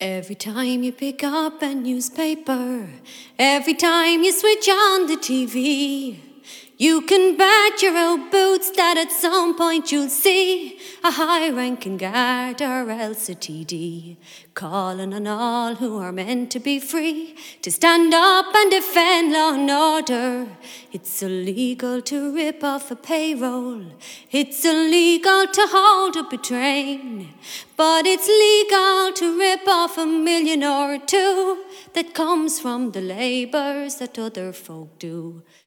Every time you pick up a newspaper, every time you switch on the TV, you can bet your old boots that at some point you'll see a high-ranking guard or else a TD calling on all who are meant to be free to stand up and defend law and order. It's illegal to rip off a payroll. It's illegal to hold up a train. But it's legal to rip off $1 million or two that comes from the labours that other folk do.